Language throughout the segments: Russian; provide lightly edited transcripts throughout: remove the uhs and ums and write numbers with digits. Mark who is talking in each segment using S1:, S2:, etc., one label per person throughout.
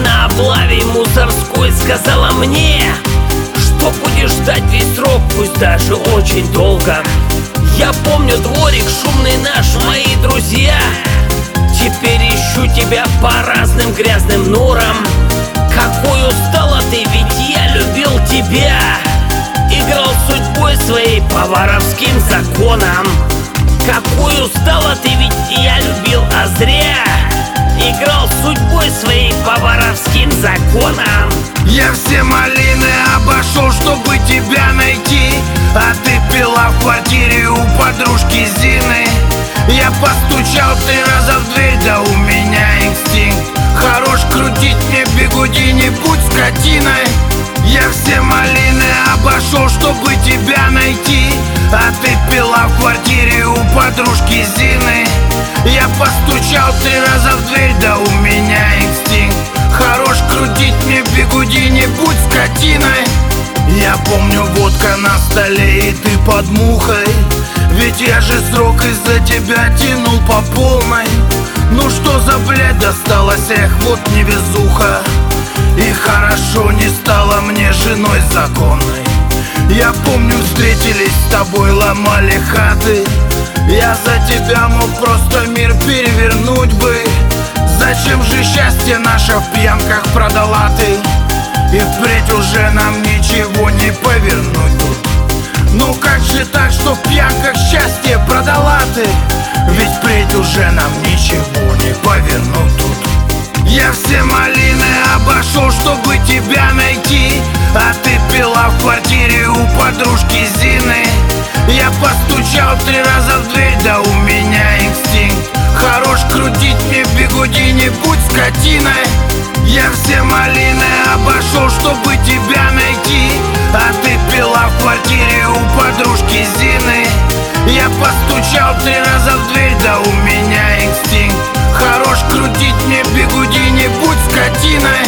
S1: на облаве мусорской сказала мне, что будешь ждать весь срок, пусть даже очень долго. Я помню дворик шумный наш, мои друзья. Теперь ищу тебя по разным грязным норам. Какой устала ты, ведь я любил тебя. Играл судьбой своей по воровским законам. Какой устала ты, ведь я любил, а зря. Играл судьбой своей по воровским законам.
S2: Я все малины обошел, чтобы тебя найти, а ты пила в квартире у подружки Зины. Я постучал 3 раза в дверь, да у меня инстинкт хорош крутить мне бигуди, не будь скотиной. Я все малины обошел, чтобы тебя найти, а ты пила в квартире у подружки Зины. Я постучал 3 раза в дверь, да у меня инстинкт хорош крутить мне бигуди, не будь скотиной. Я помню, водка на столе и ты под мухой, ведь я же срок из-за тебя тянул по полной. Ну что за блядь досталась, эх, вот невезуха. И хорошо не стала мне женой законной. Я помню, встретились с тобой, ломали хаты. Я за тебя мог просто мир перевернуть бы. Зачем же счастье наше в пьянках продала ты? И впредь уже нам ничего не повернуть тут. Ну как же так, что в пьянках счастье продала ты? Ведь впредь уже нам ничего не повернуть тут. Я все малины обошел, чтобы тебя найти, а ты пила в квартире у подружки Зины. Я постучал 3 раза в дверь, да у меня инстинкт хорош крутить мне бигуди, не будь скотиной. Я все малины обошел, чтобы тебя найти, а ты пила в квартире у подружки Зины. Я постучал 3 раза в дверь, да у меня инстинкт хорош крутить мне бигуди, не будь скотиной.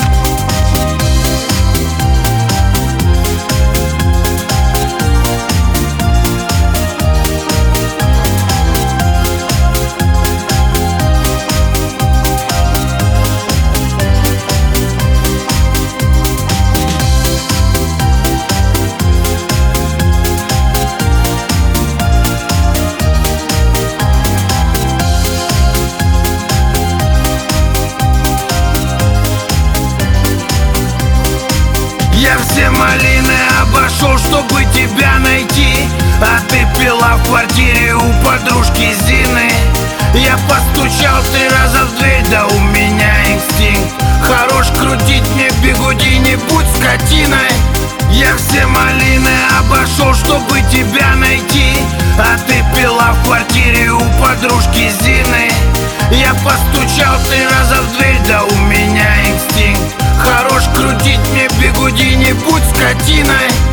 S2: Я все малины обошел, чтобы тебя найти, а ты пила в квартире у подружки Зины. Я постучал 3 раза в дверь, да у меня инстинкт хорош крутить мне бигуди, не будь скотиной. Я все малины обошел, чтобы тебя найти, а ты пила в квартире у подружки Зины. Я постучал 3 раза в дверь, да у меня инстинкт хорош крутить мне бигуди, не будь скотиной.